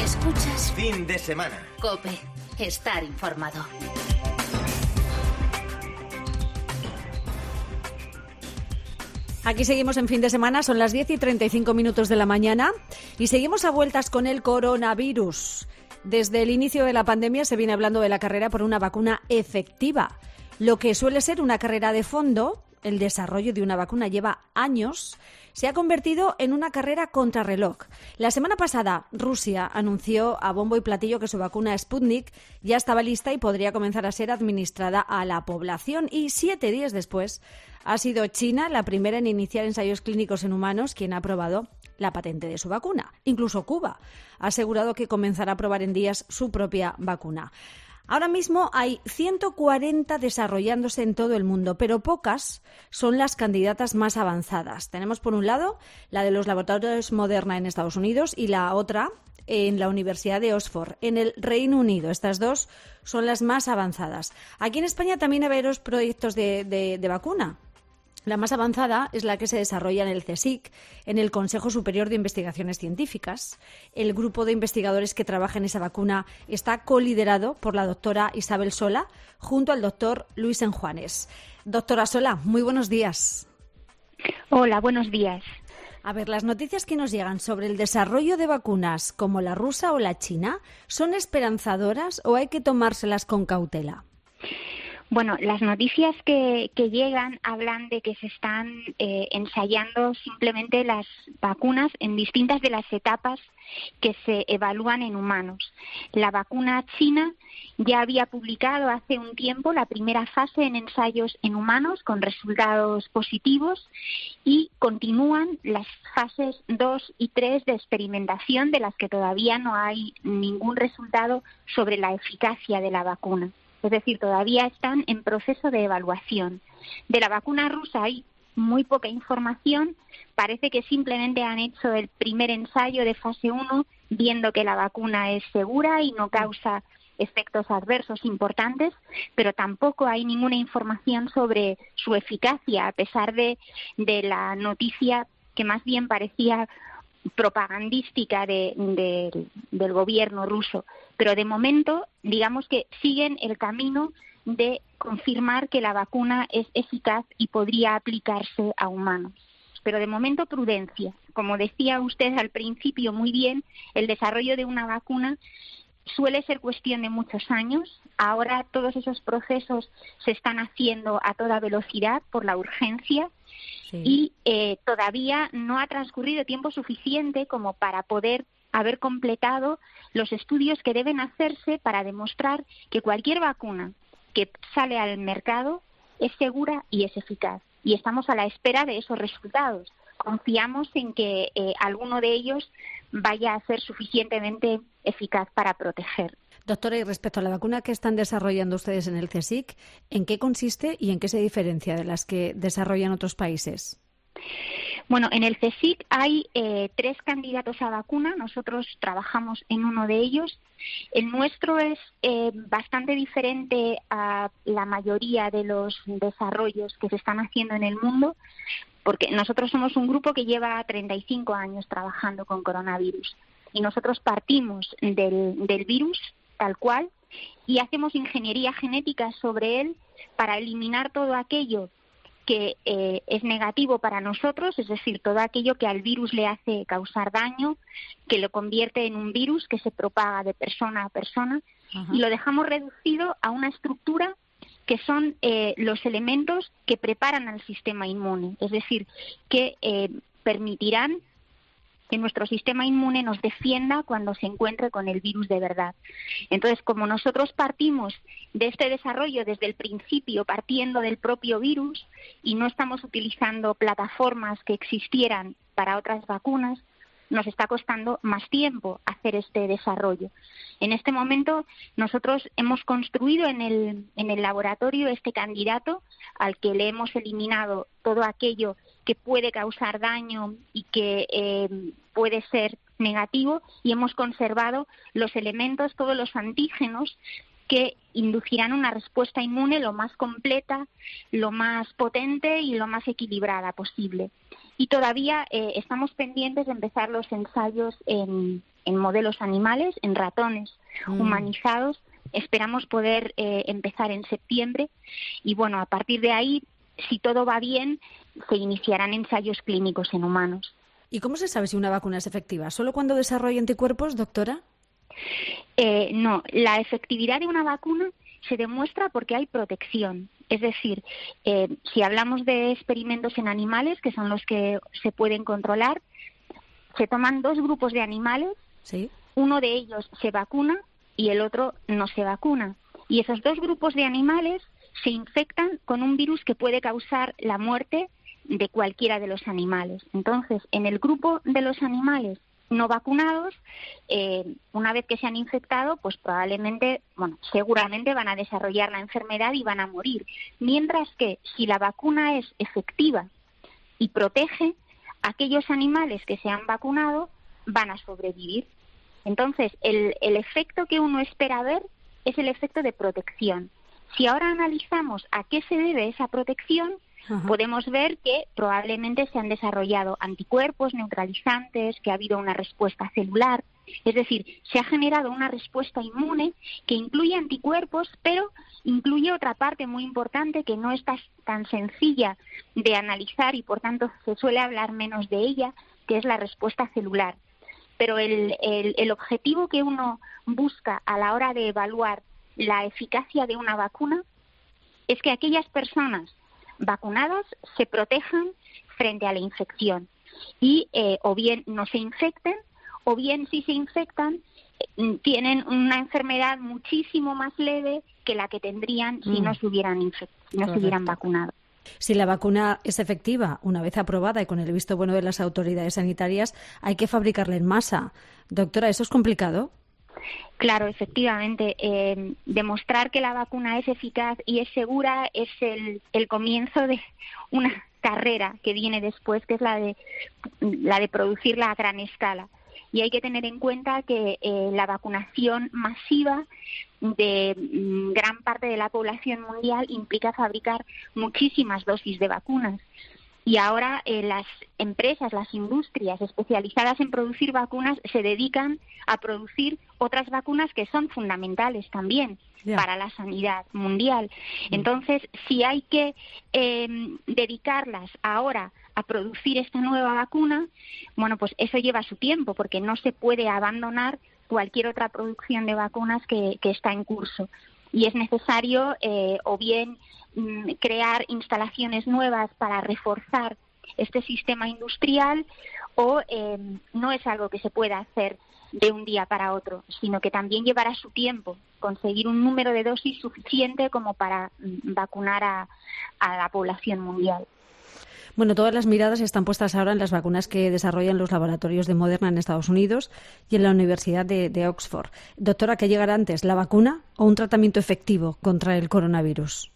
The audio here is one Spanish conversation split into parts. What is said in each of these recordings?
Escuchas Fin de Semana. COPE. Estar informado. Aquí seguimos en Fin de Semana, son las 10:35 de la mañana y seguimos a vueltas con el coronavirus. Desde el inicio de la pandemia se viene hablando de la carrera por una vacuna efectiva. Lo que suele ser una carrera de fondo, el desarrollo de una vacuna lleva años, se ha convertido en una carrera contrarreloj. La semana pasada, Rusia anunció a bombo y platillo que su vacuna Sputnik ya estaba lista y podría comenzar a ser administrada a la población. Y 7 días después, ha sido China la primera en iniciar ensayos clínicos en humanos quien ha aprobado la patente de su vacuna. Incluso Cuba ha asegurado que comenzará a probar en días su propia vacuna. Ahora mismo hay 140 desarrollándose en todo el mundo, pero pocas son las candidatas más avanzadas. Tenemos por un lado la de los laboratorios Moderna en Estados Unidos y la otra en la Universidad de Oxford, en el Reino Unido. Estas dos son las más avanzadas. Aquí en España también hay varios proyectos de vacuna. La más avanzada es la que se desarrolla en el CSIC, en el Consejo Superior de Investigaciones Científicas. El grupo de investigadores que trabaja en esa vacuna está coliderado por la doctora Isabel Sola, junto al doctor Luis Enjuanes. Doctora Sola, muy buenos días. Hola, buenos días. A ver, las noticias que nos llegan sobre el desarrollo de vacunas como la rusa o la china, ¿son esperanzadoras o hay que tomárselas con cautela? Bueno, las noticias que llegan hablan de que se están ensayando simplemente las vacunas en distintas de las etapas que se evalúan en humanos. La vacuna china ya había publicado hace un tiempo la primera fase en ensayos en humanos con resultados positivos y continúan las fases 2 y 3 de experimentación de las que todavía no hay ningún resultado sobre la eficacia de la vacuna. Es decir, todavía están en proceso de evaluación. De la vacuna rusa hay muy poca información. Parece que simplemente han hecho el primer ensayo de fase 1, viendo que la vacuna es segura y no causa efectos adversos importantes, pero tampoco hay ninguna información sobre su eficacia, a pesar de la noticia que más bien parecía propagandística del gobierno ruso. Pero de momento, digamos que siguen el camino de confirmar que la vacuna es eficaz y podría aplicarse a humanos. Pero de momento, prudencia. Como decía usted al principio muy bien, el desarrollo de una vacuna suele ser cuestión de muchos años. Ahora todos esos procesos se están haciendo a toda velocidad por la urgencia. Sí. Y todavía no ha transcurrido tiempo suficiente como para poder haber completado los estudios que deben hacerse para demostrar que cualquier vacuna que sale al mercado es segura y es eficaz. Y estamos a la espera de esos resultados. Confiamos en que alguno de ellos vaya a ser suficientemente eficaz para proteger. Doctora, y respecto a la vacuna que están desarrollando ustedes en el CSIC, ¿en qué consiste y en qué se diferencia de las que desarrollan otros países? Bueno, en el CSIC hay 3 candidatos a vacuna. Nosotros trabajamos en uno de ellos. El nuestro es bastante diferente a la mayoría de los desarrollos que se están haciendo en el mundo, porque nosotros somos un grupo que lleva 35 años trabajando con coronavirus. Y nosotros partimos del virus tal cual y hacemos ingeniería genética sobre él para eliminar todo aquello que es negativo para nosotros, es decir, todo aquello que al virus le hace causar daño, que lo convierte en un virus que se propaga de persona a persona. Ajá. Y lo dejamos reducido a una estructura que son los elementos que preparan al sistema inmune, es decir, que permitirán que nuestro sistema inmune nos defienda cuando se encuentre con el virus de verdad. Entonces, como nosotros partimos de este desarrollo desde el principio, partiendo del propio virus, y no estamos utilizando plataformas que existieran para otras vacunas, nos está costando más tiempo hacer este desarrollo. En este momento, nosotros hemos construido en el laboratorio este candidato al que le hemos eliminado todo aquello que puede causar daño y que puede ser negativo, y hemos conservado los elementos, todos los antígenos que inducirán una respuesta inmune lo más completa, lo más potente y lo más equilibrada posible. Y todavía estamos pendientes de empezar los ensayos en modelos animales, en ratones humanizados. Esperamos poder empezar en septiembre y, bueno, a partir de ahí, si todo va bien, se iniciarán ensayos clínicos en humanos. ¿Y cómo se sabe si una vacuna es efectiva? ¿Solo cuando desarrolla anticuerpos, doctora? No, la efectividad de una vacuna se demuestra porque hay protección. Es decir, si hablamos de experimentos en animales, que son los que se pueden controlar, se toman 2 grupos de animales, ¿sí? Uno de ellos se vacuna y el otro no se vacuna. Y esos 2 grupos de animales se infectan con un virus que puede causar la muerte de cualquiera de los animales. Entonces, en el grupo de los animales no vacunados, una vez que se han infectado, pues seguramente van a desarrollar la enfermedad y van a morir. Mientras que si la vacuna es efectiva y protege, aquellos animales que se han vacunado van a sobrevivir. Entonces, el efecto que uno espera ver es el efecto de protección. Si ahora analizamos a qué se debe esa protección, podemos ver que probablemente se han desarrollado anticuerpos neutralizantes, que ha habido una respuesta celular. Es decir, se ha generado una respuesta inmune que incluye anticuerpos, pero incluye otra parte muy importante que no es tan sencilla de analizar y, por tanto, se suele hablar menos de ella, que es la respuesta celular. Pero el objetivo que uno busca a la hora de evaluar la eficacia de una vacuna es que aquellas personas vacunadas se protejan frente a la infección y o bien no se infecten, o bien si se infectan tienen una enfermedad muchísimo más leve que la que tendrían si no se hubieran se hubieran vacunado. Si la vacuna es efectiva, una vez aprobada y con el visto bueno de las autoridades sanitarias, hay que fabricarla en masa. Doctora, ¿eso es complicado? Claro, efectivamente. Demostrar que la vacuna es eficaz y es segura es el comienzo de una carrera que viene después, que es la de producirla a gran escala. Y hay que tener en cuenta que la vacunación masiva de gran parte de la población mundial implica fabricar muchísimas dosis de vacunas. Y ahora las empresas, las industrias especializadas en producir vacunas se dedican a producir otras vacunas que son fundamentales también para la sanidad mundial. Entonces, si hay que dedicarlas ahora a producir esta nueva vacuna, bueno, pues eso lleva su tiempo, porque no se puede abandonar cualquier otra producción de vacunas que está en curso. Y es necesario o bien crear instalaciones nuevas para reforzar este sistema industrial, o no es algo que se pueda hacer de un día para otro, sino que también llevará su tiempo conseguir un número de dosis suficiente como para vacunar a la población mundial. Bueno, todas las miradas están puestas ahora en las vacunas que desarrollan los laboratorios de Moderna en Estados Unidos y en la Universidad de Oxford. Doctora, ¿qué llegará antes, la vacuna o un tratamiento efectivo contra el coronavirus?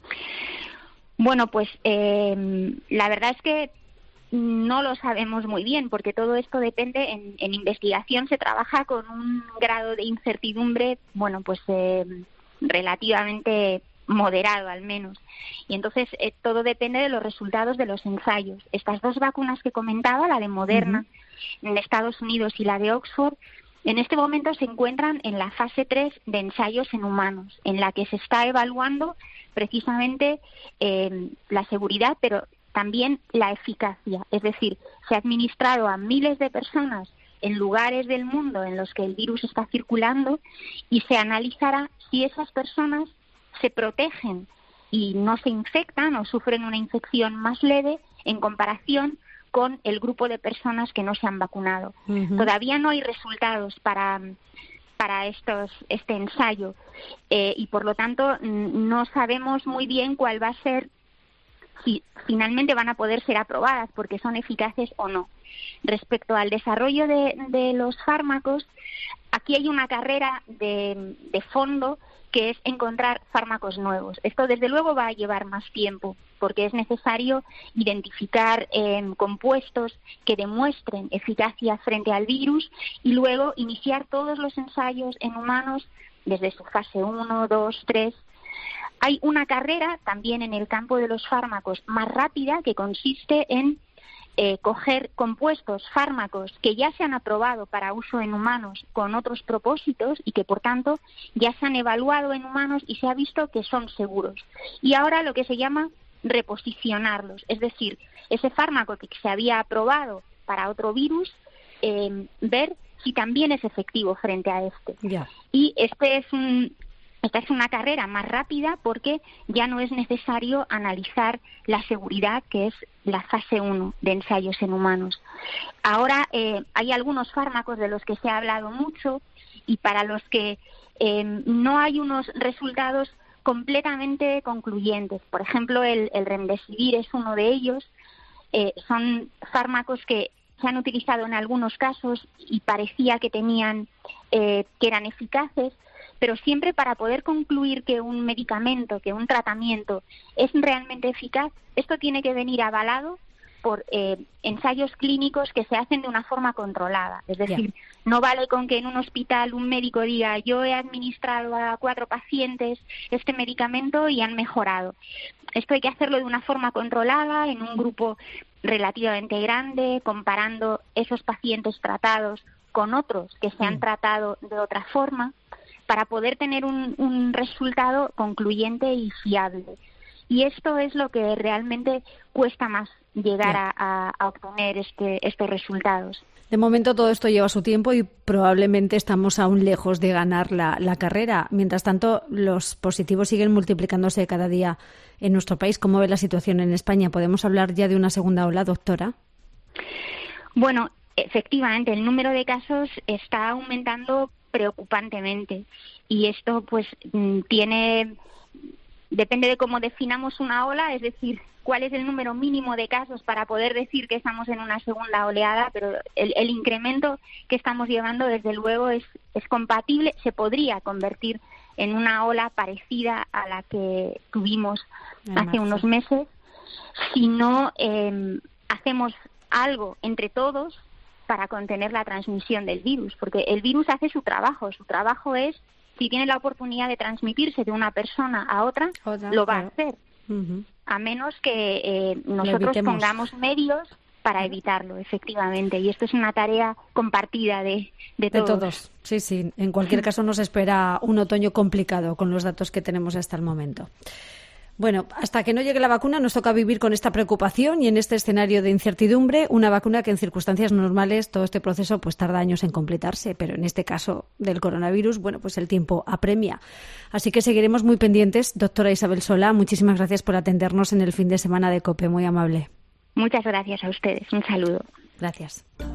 Bueno, pues la verdad es que no lo sabemos muy bien, porque todo esto depende. En investigación se trabaja con un grado de incertidumbre, bueno, pues relativamente moderado al menos. Y entonces todo depende de los resultados de los ensayos. Estas 2 vacunas que comentaba, la de Moderna en Estados Unidos y la de Oxford, en este momento se encuentran en la fase 3 de ensayos en humanos, en la que se está evaluando precisamente la seguridad, pero también la eficacia. Es decir, se ha administrado a miles de personas en lugares del mundo en los que el virus está circulando y se analizará si esas personas se protegen y no se infectan o sufren una infección más leve en comparación con el grupo de personas que no se han vacunado. Todavía no hay resultados para este ensayo y por lo tanto no sabemos muy bien cuál va a ser, si finalmente van a poder ser aprobadas porque son eficaces o no. Respecto al desarrollo de los fármacos, aquí hay una carrera de fondo que es encontrar fármacos nuevos. Esto, desde luego, va a llevar más tiempo, porque es necesario identificar compuestos que demuestren eficacia frente al virus y luego iniciar todos los ensayos en humanos desde su fase 1, 2, 3. Hay una carrera también en el campo de los fármacos más rápida que consiste en coger compuestos, fármacos que ya se han aprobado para uso en humanos con otros propósitos y que, por tanto, ya se han evaluado en humanos y se ha visto que son seguros. Y ahora lo que se llama reposicionarlos, es decir, ese fármaco que se había aprobado para otro virus, ver si también es efectivo frente a este. Yeah. Y esta es una carrera más rápida porque ya no es necesario analizar la seguridad, que es la fase 1 de ensayos en humanos. Ahora hay algunos fármacos de los que se ha hablado mucho y para los que no hay unos resultados completamente concluyentes. Por ejemplo, el Remdesivir es uno de ellos. Son fármacos que se han utilizado en algunos casos y parecía que eran eficaces, pero siempre para poder concluir que un medicamento, que un tratamiento es realmente eficaz, esto tiene que venir avalado por ensayos clínicos que se hacen de una forma controlada. Es decir, no vale con que en un hospital un médico diga yo he administrado a 4 pacientes este medicamento y han mejorado. Esto hay que hacerlo de una forma controlada, en un grupo relativamente grande, comparando esos pacientes tratados con otros que se han tratado de otra forma, para poder tener un resultado concluyente y fiable. Y esto es lo que realmente cuesta más llegar a obtener estos resultados. De momento todo esto lleva su tiempo y probablemente estamos aún lejos de ganar la carrera. Mientras tanto, los positivos siguen multiplicándose cada día en nuestro país. ¿Cómo ve la situación en España? ¿Podemos hablar ya de una segunda ola, doctora? Bueno, efectivamente, el número de casos está aumentando preocupantemente y esto pues depende de cómo definamos una ola, es decir, cuál es el número mínimo de casos para poder decir que estamos en una segunda oleada, pero el incremento que estamos llevando desde luego es compatible, se podría convertir en una ola parecida a la que tuvimos hace unos meses si no hacemos algo entre todos para contener la transmisión del virus, porque el virus hace su trabajo es, si tiene la oportunidad de transmitirse de una persona a otra, lo va a hacer, a menos que nosotros pongamos medios para evitarlo, efectivamente, y esto es una tarea compartida de todos. Sí, en cualquier caso nos espera un otoño complicado con los datos que tenemos hasta el momento. Bueno, hasta que no llegue la vacuna nos toca vivir con esta preocupación y en este escenario de incertidumbre, una vacuna que en circunstancias normales todo este proceso pues tarda años en completarse, pero en este caso del coronavirus, bueno, pues el tiempo apremia. Así que seguiremos muy pendientes. Doctora Isabel Solá, muchísimas gracias por atendernos en el fin de semana de COPE, muy amable. Muchas gracias a ustedes, un saludo. Gracias.